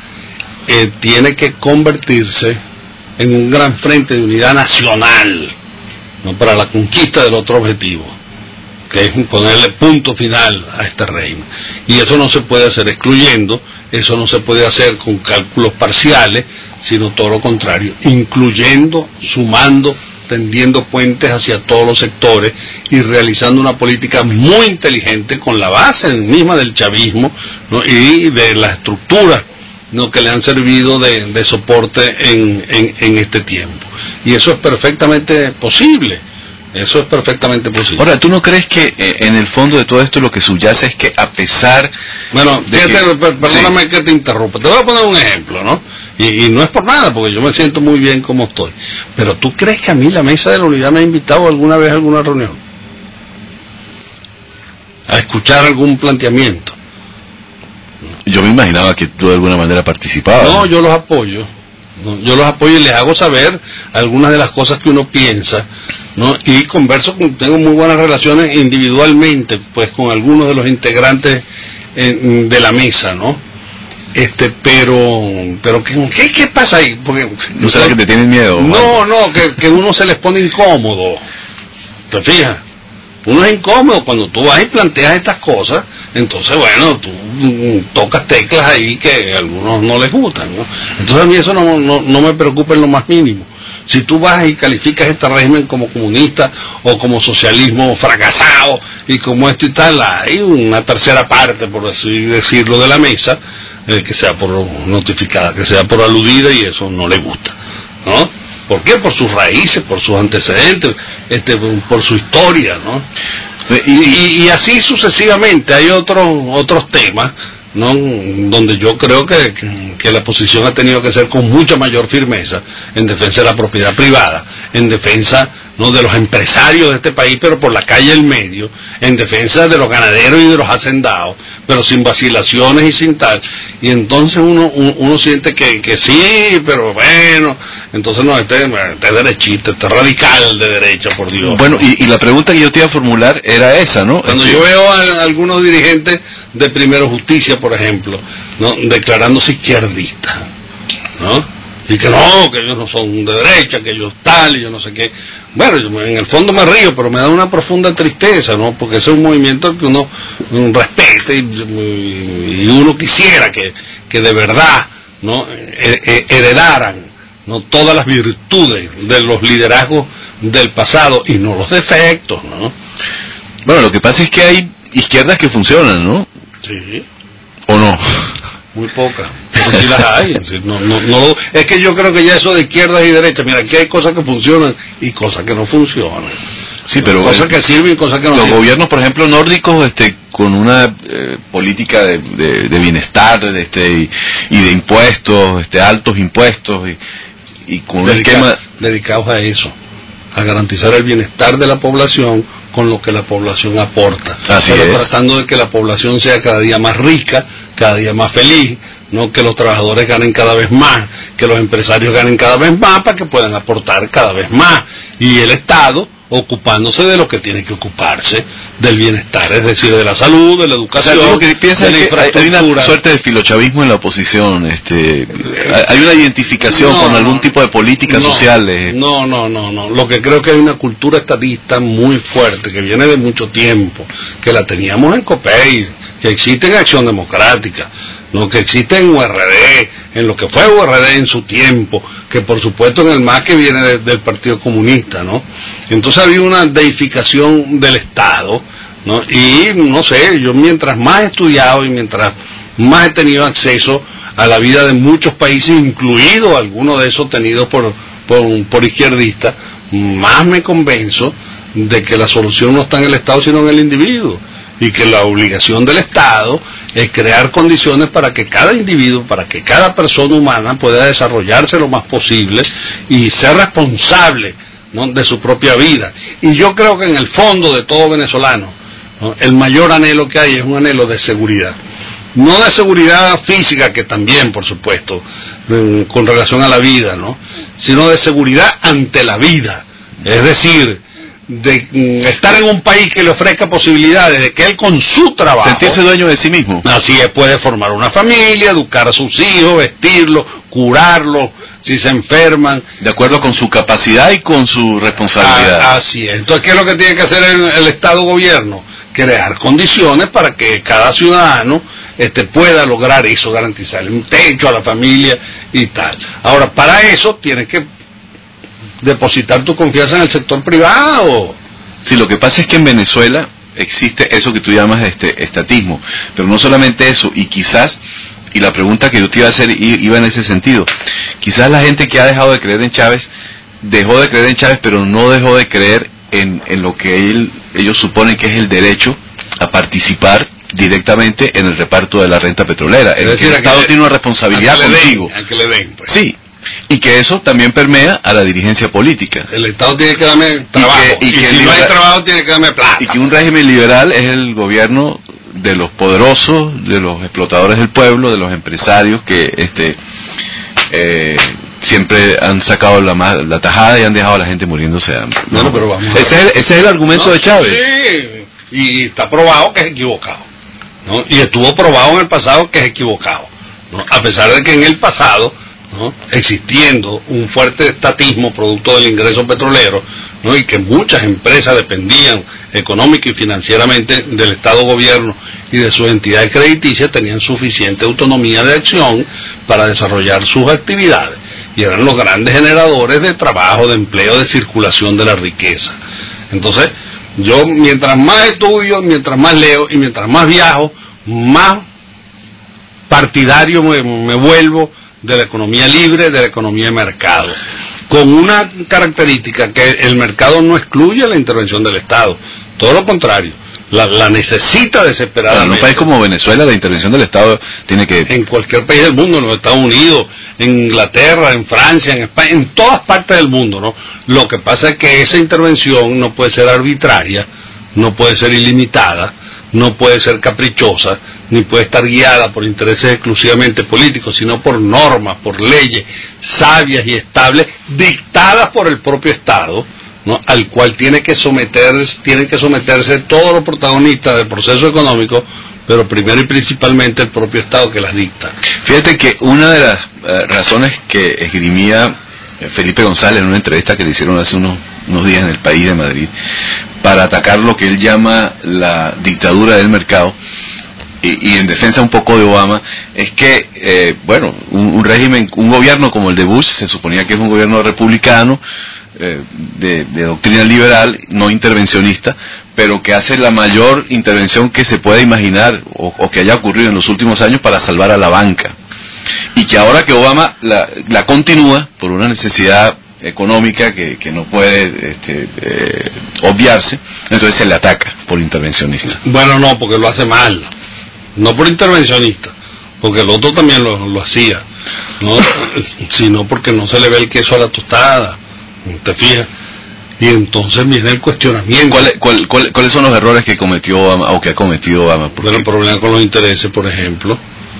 eh, tiene que convertirse en un gran frente de unidad nacional, ¿no?, para la conquista del otro objetivo, que es ponerle punto final a este régimen. Y eso no se puede hacer excluyendo, eso no se puede hacer con cálculos parciales, sino todo lo contrario, incluyendo, sumando, tendiendo puentes hacia todos los sectores y realizando una política muy inteligente con la base misma del chavismo, ¿no?, y de la estructura, ¿no?, que le han servido de, de soporte en, en, en este tiempo. Y eso es perfectamente posible. Eso es perfectamente posible. Ahora, ¿tú no crees que eh, en el fondo de todo esto lo que subyace es que a pesar bueno, de fíjate, que... per perdóname sí. que te interrumpa. Te voy a poner un ejemplo, ¿no? Y, y no es por nada, porque yo me siento muy bien como estoy. Pero ¿tú crees que a mí la mesa de la unidad me ha invitado alguna vez a alguna reunión? A escuchar algún planteamiento. Yo me imaginaba que tú de alguna manera participabas. No, yo los apoyo. ¿no? Yo los apoyo y les hago saber algunas de las cosas que uno piensa, ¿no? Y converso, con, tengo muy buenas relaciones individualmente, pues, con algunos de los integrantes eh, de la mesa, ¿no? Este, pero, pero ¿qué, qué pasa ahí? Porque, ¿No será que te tienen miedo? No, no, que, que uno se les pone incómodo. ¿Te fijas? Uno es incómodo cuando tú vas y planteas estas cosas, entonces, bueno, tú mm, tocas teclas ahí que a algunos no les gustan, ¿no? Entonces a mí eso no, no, no me preocupa en lo más mínimo. Si tú vas y calificas este régimen como comunista o como socialismo fracasado y como esto y tal, hay una tercera parte, por así decirlo, de la mesa, eh, que sea por notificada, que sea por aludida, y eso no le gusta, ¿no? ¿Por qué? Por sus raíces, por sus antecedentes, este, por su historia, ¿no? Y, y, y así sucesivamente. Hay otros otros temas, ¿no?, donde yo creo que, que, que la posición ha tenido que ser con mucha mayor firmeza en defensa de la propiedad privada, en defensa, ¿no?, de los empresarios de este país, pero por la calle del medio, en defensa de los ganaderos y de los hacendados, pero sin vacilaciones y sin tal, y entonces uno uno, uno siente que, que sí, pero bueno, entonces no, este, este es derechista, este es radical de derecha, por Dios. Bueno, y, y la pregunta que yo te iba a formular era esa, ¿no? Cuando este... yo veo a, a algunos dirigentes de Primero Justicia, por ejemplo, ¿no?, declarándose izquierdistas, ¿no?, y que no, que ellos no son de derecha, que ellos tal, y yo no sé qué. Bueno, yo en el fondo me río, pero me da una profunda tristeza, ¿no? Porque ese es un movimiento que uno um, respete y, y uno quisiera que, que de verdad, ¿no?, heredaran, ¿no?, todas las virtudes de los liderazgos del pasado y no los defectos, ¿no? Bueno, lo que pasa es que hay izquierdas que funcionan, ¿no? Sí. ¿O no? Muy pocas, pero sí las hay. No, no, no lo, es que yo creo que ya eso de izquierdas y derechas, mira, aquí hay cosas que funcionan y cosas que no funcionan. Sí, pero cosas que sirven y cosas que no los sirven. gobiernos, por ejemplo, nórdicos, este, con una eh, política de, de, de bienestar, este, y, y de impuestos, este, altos impuestos, y, y con un Dedica, esquema dedicados a eso, a garantizar el bienestar de la población con lo que la población aporta. Así pero es. Tratando de que la población sea cada día más rica, cada día más feliz, no que los trabajadores ganen cada vez más, que los empresarios ganen cada vez más para que puedan aportar cada vez más, y el Estado ocupándose de lo que tiene que ocuparse, del bienestar, es decir, de la salud, de la educación, o sea, lo que piensa de la es que infraestructura. hay una suerte de filochavismo en la oposición, este, hay una identificación no, con algún no, tipo de políticas no, sociales. No, no, no, no. Lo que creo que hay una cultura estadista muy fuerte, que viene de mucho tiempo, que la teníamos en COPEI, que existe en Acción Democrática, ¿no?, que existe en U R D, en lo que fue U R D en su tiempo, que por supuesto en el M A S que viene de, del Partido Comunista, ¿no? Entonces había una deificación del Estado, ¿no? Y no sé, yo mientras más he estudiado y mientras más he tenido acceso a la vida de muchos países, incluido algunos de esos tenidos por, por, por izquierdistas, más me convenzo de que la solución no está en el Estado sino en el individuo, y que la obligación del Estado es crear condiciones para que cada individuo, para que cada persona humana pueda desarrollarse lo más posible y ser responsable, ¿no?, de su propia vida. Y yo creo que en el fondo de todo venezolano, ¿no?, el mayor anhelo que hay es un anhelo de seguridad. No de seguridad física, que también, por supuesto, eh, con relación a la vida, ¿no?, sino de seguridad ante la vida. Es decir, de mm, estar en un país que le ofrezca posibilidades de que él con su trabajo, sentirse dueño de sí mismo. Así es, puede formar una familia, educar a sus hijos, vestirlos, curarlos, si se enferman. De acuerdo con su capacidad y con su responsabilidad. Ah, así es. Entonces, ¿qué es lo que tiene que hacer el, el Estado-Gobierno? Crear condiciones para que cada ciudadano este, pueda lograr eso, garantizarle un techo a la familia y tal. Ahora, para eso tienes que depositar tu confianza en el sector privado. Sí, lo que pasa es que en Venezuela existe eso que tú llamas este estatismo, pero no solamente eso, y quizás, y la pregunta que yo te iba a hacer iba en ese sentido, quizás la gente que ha dejado de creer en Chávez, dejó de creer en Chávez, pero no dejó de creer en, en lo que él, ellos suponen que es el derecho a participar directamente en el reparto de la renta petrolera. Es decir, el Estado le, tiene una responsabilidad a contigo. Den, a que le den, pues. Sí. Y que eso también permea a la dirigencia política. El Estado tiene que darme trabajo, y, que, y, y que si no hay trabajo tiene que darme plata. Y que un régimen liberal es el gobierno de los poderosos, de los explotadores del pueblo, de los empresarios que este eh, siempre han sacado la, la tajada y han dejado a la gente muriéndose de hambre. Bueno, pero vamos ese, es el, ese es el argumento no, de Chávez. Sí, y está probado que es equivocado, ¿no? Y estuvo probado en el pasado que es equivocado, ¿no? A pesar de que en el pasado, ¿no?, existiendo un fuerte estatismo producto del ingreso petrolero, ¿no?, y que muchas empresas dependían económica y financieramente del Estado-Gobierno y de sus entidades crediticias, tenían suficiente autonomía de acción para desarrollar sus actividades y eran los grandes generadores de trabajo, de empleo, de circulación de la riqueza. Entonces, yo mientras más estudio, mientras más leo y mientras más viajo, más partidario me, me vuelvo de la economía libre, de la economía de mercado, con una característica, que el mercado no excluye la intervención del Estado, todo lo contrario, la, la necesita desesperadamente. En un país como Venezuela la intervención del Estado tiene que... En cualquier país del mundo, en los Estados Unidos, en Inglaterra, en Francia, en España, en todas partes del mundo, ¿no? Lo que pasa es que esa intervención no puede ser arbitraria, no puede ser ilimitada, no puede ser caprichosa, ni puede estar guiada por intereses exclusivamente políticos, sino por normas, por leyes sabias y estables, dictadas por el propio Estado, ¿no? Al cual tiene que someterse, tienen que someterse todos los protagonistas del proceso económico, pero primero y principalmente el propio Estado que las dicta. Fíjate que una de las uh, razones que esgrimía Felipe González en una entrevista que le hicieron hace unos, unos días en El País de Madrid, para atacar lo que él llama la dictadura del mercado, y, y en defensa un poco de Obama, es que, eh, bueno, un, un régimen, un gobierno como el de Bush, se suponía que es un gobierno republicano, eh, de, de doctrina liberal, no intervencionista, pero que hace la mayor intervención que se pueda imaginar, o, o que haya ocurrido en los últimos años para salvar a la banca. Y que ahora que Obama la, la continúa por una necesidad económica que, que no puede este, eh, obviarse, entonces se le ataca por intervencionista. Bueno, no, porque lo hace mal, no por intervencionista, porque el otro también lo, lo hacía, no, sino porque no se le ve el queso a la tostada, ¿te fijas? Y entonces viene el cuestionamiento. ¿Cuál, cuál, cuál, ¿Cuáles son los errores que cometió Obama, o que ha cometido Obama? Bueno, el problema con los intereses, por ejemplo.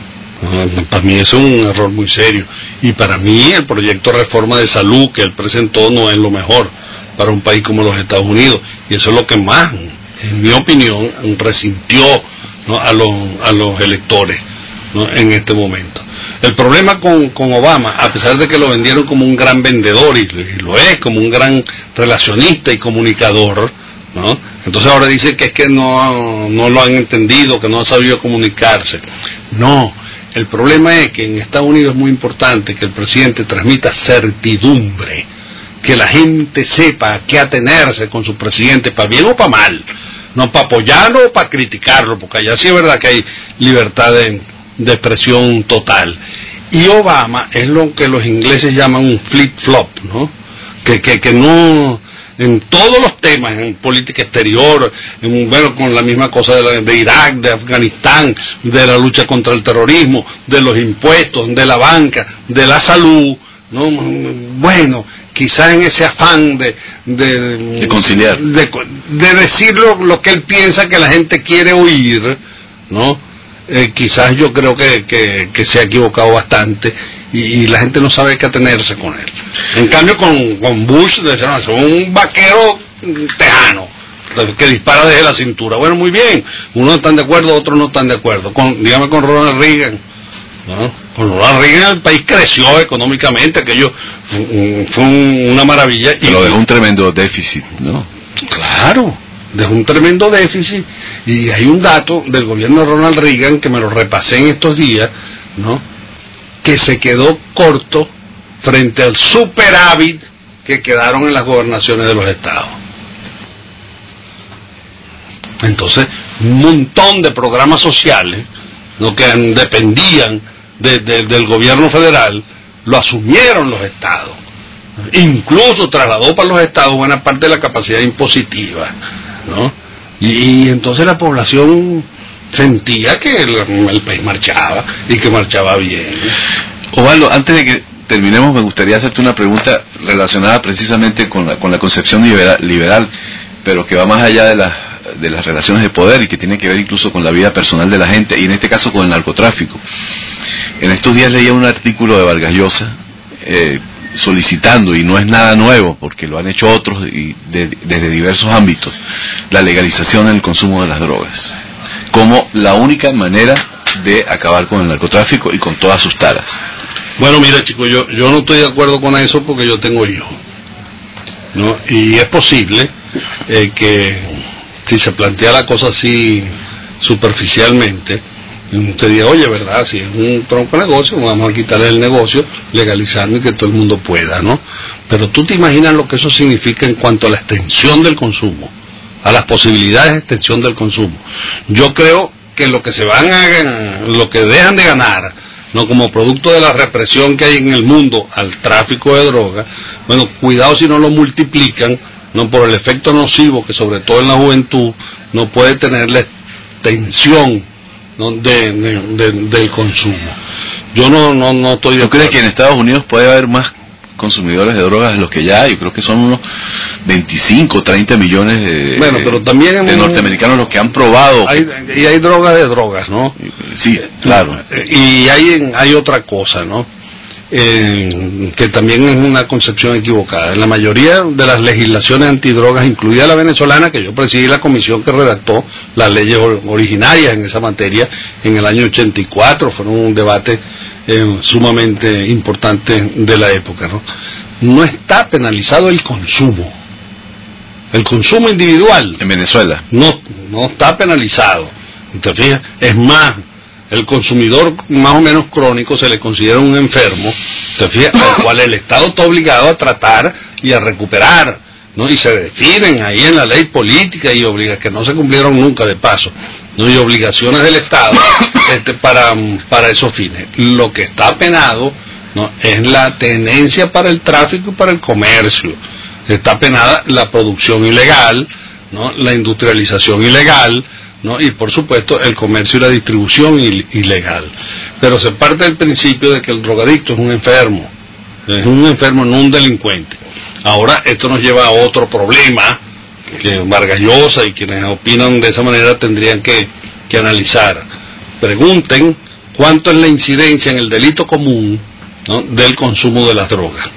Para mí eso es un error muy serio, y para mí el proyecto de reforma de salud que él presentó no es lo mejor para un país como los Estados Unidos, y eso es lo que más, en mi opinión, resintió, ¿no? a, los, a los electores, ¿no? en este momento. El problema con, con Obama, a pesar de que lo vendieron como un gran vendedor, y, y lo es, como un gran relacionista y comunicador, ¿no? Entonces ahora dicen que es que no, no lo han entendido, que no ha sabido comunicarse. No. El problema es que en Estados Unidos es muy importante que el presidente transmita certidumbre, que la gente sepa a qué atenerse con su presidente, para bien o para mal, no para apoyarlo o para criticarlo, porque allá sí es verdad que hay libertad de, de expresión total. Y Obama es lo que los ingleses llaman un flip-flop, ¿no? Que, que, que no... en todos los temas, en política exterior, en, bueno, con la misma cosa de, la, de Irak, de Afganistán, de la lucha contra el terrorismo, de los impuestos, de la banca, de la salud, ¿no? Bueno, quizás en ese afán de de, de conciliar, de, de decir lo, lo que él piensa que la gente quiere oír, ¿no? Eh, quizás yo creo que, que, que se ha equivocado bastante, y, y la gente no sabe qué atenerse con él. En cambio con, con Bush decían, es un vaquero tejano que dispara desde la cintura. Bueno, muy bien, unos están de acuerdo, otros no están de acuerdo. Con, dígame con Ronald Reagan, ¿no? Con Ronald Reagan el país creció económicamente, aquello fue, fue un, una maravilla. Y lo dejó un tremendo déficit, ¿no? Claro, dejó un tremendo déficit, y hay un dato del gobierno de Ronald Reagan que me lo repasé en estos días, ¿no? Que se quedó corto frente al superávit que quedaron en las gobernaciones de los estados. Entonces, un montón de programas sociales, ¿no? que dependían de, de, del gobierno federal, lo asumieron los estados. Incluso trasladó para los estados buena parte de la capacidad impositiva, ¿no? Y, y entonces la población sentía que el, el país marchaba, y que marchaba bien. Osvaldo, antes de que terminemos, me gustaría hacerte una pregunta relacionada precisamente con la, con la concepción liberal, liberal, pero que va más allá de las, de las relaciones de poder, y que tiene que ver incluso con la vida personal de la gente, y en este caso con el narcotráfico. En estos días leía un artículo de Vargas Llosa, eh, solicitando, y no es nada nuevo, porque lo han hecho otros y de, desde diversos ámbitos, la legalización del consumo de las drogas, como la única manera de acabar con el narcotráfico y con todas sus taras. Bueno, mira, chicos, yo, yo no estoy de acuerdo con eso, porque yo tengo hijos, ¿no? Y es posible eh, que si se plantea la cosa así superficialmente, se diga, oye, ¿verdad? Si es un tronco de negocio, vamos a quitarle el negocio, legalizarlo y que todo el mundo pueda, ¿no? Pero tú te imaginas lo que eso significa en cuanto a la extensión del consumo, a las posibilidades de extensión del consumo. Yo creo que lo que se van a, lo que dejan de ganar, no, como producto de la represión que hay en el mundo al tráfico de drogas, bueno, cuidado si no lo multiplican, no, por el efecto nocivo que sobre todo en la juventud no puede tener la extensión, ¿no? de, de, de, del consumo. Yo no no no estoy de ¿Tú crees que en Estados Unidos puede haber más consumidores de drogas de los que ya hay. Yo creo que son unos veinticinco, treinta millones de, bueno, pero también de norteamericanos los que han probado. Hay, y hay drogas de drogas, ¿no? Sí, claro. Y hay, hay otra cosa, ¿no? Eh, que también es una concepción equivocada. En la mayoría de las legislaciones antidrogas, incluida la venezolana, que yo presidí la comisión que redactó las leyes originarias en esa materia en el año ochenta y cuatro, fueron un debate eh, sumamente importante de la época, ¿no? No está penalizado el consumo, el consumo individual. En Venezuela. No, no está penalizado. ¿Te fijas? Es más, el consumidor más o menos crónico se le considera un enfermo, ¿te fijas? Al cual el Estado está obligado a tratar y a recuperar, ¿no? Y se definen ahí en la ley política y obliga que no se cumplieron nunca de paso, ¿no? Y obligaciones del Estado este, para, para esos fines. Lo que está penado, ¿no? Es la tenencia para el tráfico y para el comercio. Está penada la producción ilegal, ¿no? La industrialización ilegal, ¿no? Y por supuesto el comercio y la distribución ilegal. Pero se parte del principio de que el drogadicto es un enfermo, es un enfermo, no un delincuente. Ahora esto nos lleva a otro problema que Vargas Llosa y quienes opinan de esa manera tendrían que, que analizar. Pregunten cuánto es la incidencia en el delito común, ¿no? Del consumo de las drogas.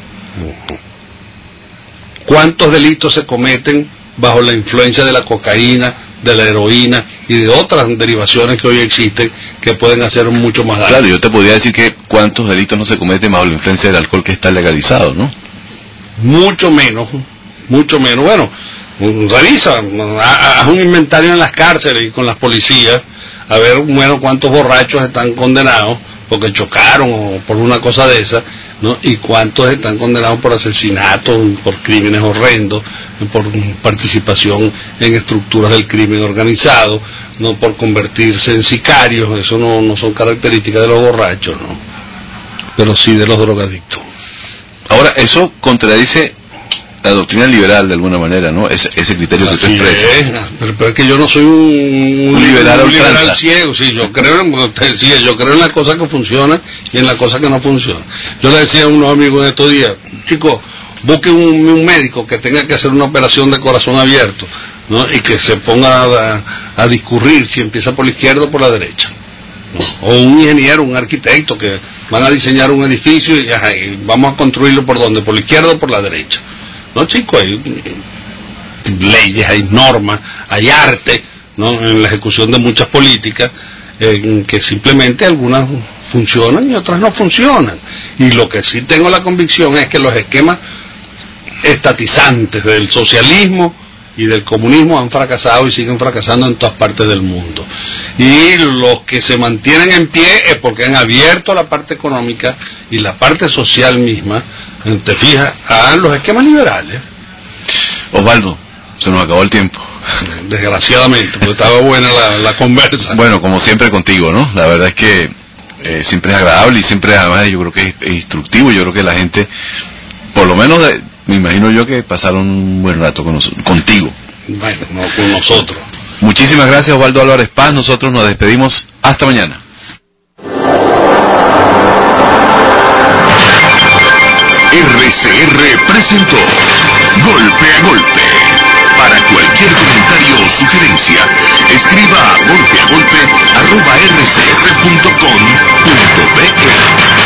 ¿Cuántos delitos se cometen bajo la influencia de la cocaína, de la heroína y de otras derivaciones que hoy existen que pueden hacer mucho más daño? Claro, yo te podría decir que cuántos delitos no se cometen bajo la influencia del alcohol que está legalizado, ¿no? Mucho menos, mucho menos. Bueno, revisa, haz un inventario en las cárceles y con las policías, a ver, bueno, cuántos borrachos están condenados porque chocaron o por una cosa de esa, ¿no? Y cuántos están condenados por asesinatos, por crímenes horrendos, por participación en estructuras del crimen organizado, no por convertirse en sicarios. Eso no, no son características de los borrachos, ¿no? Pero sí de los drogadictos. Ahora, eso contradice la doctrina liberal de alguna manera, ¿no? Ese, ese criterio que Así tú expresas. es, pero, pero es que yo no soy un, Un liberal un liberal ultranza. ciego, sí, yo creo en, como te decía, yo creo en las cosas que funcionan y en las cosas que no funcionan. Yo le decía a unos amigos en estos días, chicos, busque un, un médico que tenga que hacer una operación de corazón abierto, ¿no? Y que se ponga a, a discurrir si empieza por la izquierda o por la derecha, ¿no? O un ingeniero, un arquitecto que van a diseñar un edificio y, ajá, y vamos a construirlo por donde, por la izquierda o por la derecha. No, chicos, hay leyes, hay normas, hay arte, ¿no? En la ejecución de muchas políticas, eh, que simplemente algunas funcionan y otras no funcionan. Y lo que sí tengo la convicción es que los esquemas estatizantes del socialismo y del comunismo han fracasado y siguen fracasando en todas partes del mundo. Y los que se mantienen en pie es porque han abierto la parte económica y la parte social misma, te fijas, a los esquemas liberales. Osvaldo, se nos acabó el tiempo. Desgraciadamente, porque estaba buena la, la conversa. Bueno, como siempre contigo, ¿no? La verdad es que eh, siempre es agradable y siempre además yo creo que es, es instructivo. Yo creo que la gente, por lo menos de, me imagino yo que pasaron un buen rato con nosotros, contigo. Bueno, no con nosotros. Muchísimas gracias, Osvaldo Álvarez Paz. Nosotros nos despedimos. Hasta mañana. R C R presentó Golpe a Golpe. Para cualquier comentario o sugerencia, escriba a golpeagolpe arroba r c r punto com punto b e.